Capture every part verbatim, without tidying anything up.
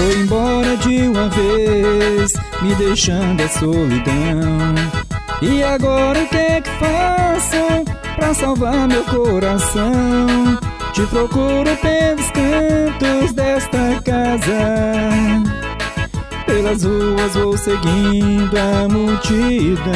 Foi embora de uma vez, me deixando a solidão. E agora o que é que faço pra salvar meu coração? Te procuro pelos cantos desta casa, pelas ruas vou seguindo a multidão,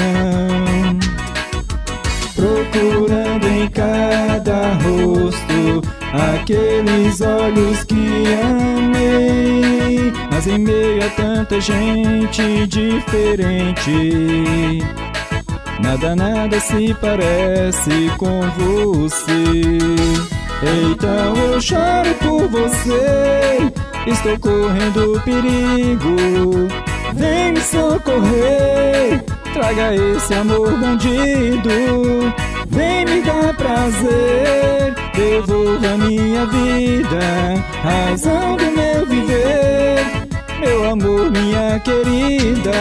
procurando em cada rosto aqueles olhos que amei. Mas em meio a tanta gente diferente, nada, nada se parece com você. Então eu choro por você, estou correndo perigo. Vem me socorrer, traga esse amor bandido. Vem me dar prazer, devolva minha vida, razão do meu viver, meu amor, minha querida.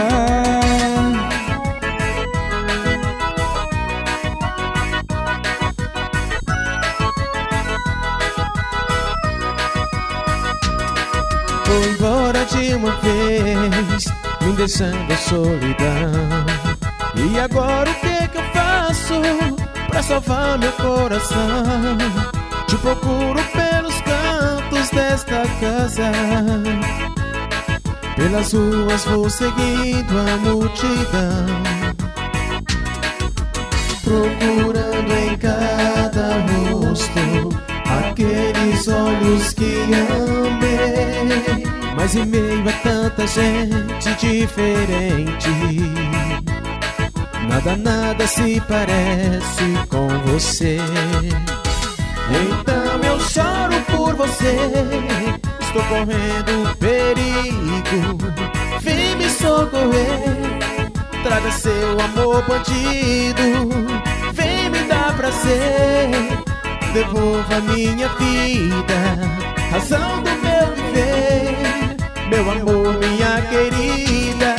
Foi embora de uma vez, me deixando a solidão. E agora o que que eu faço pra salvar meu coração? Te procuro pelos cantos desta casa, pelas ruas vou seguindo a multidão, procurando em cada rosto aqueles olhos que amei. Mas em meio a tanta gente diferente, nada, nada se parece com você. Então eu choro por você, estou correndo perigo. Vem me socorrer, traga seu amor bandido. Vem me dar prazer, devolva minha vida, razão do meu viver, meu amor, minha querida.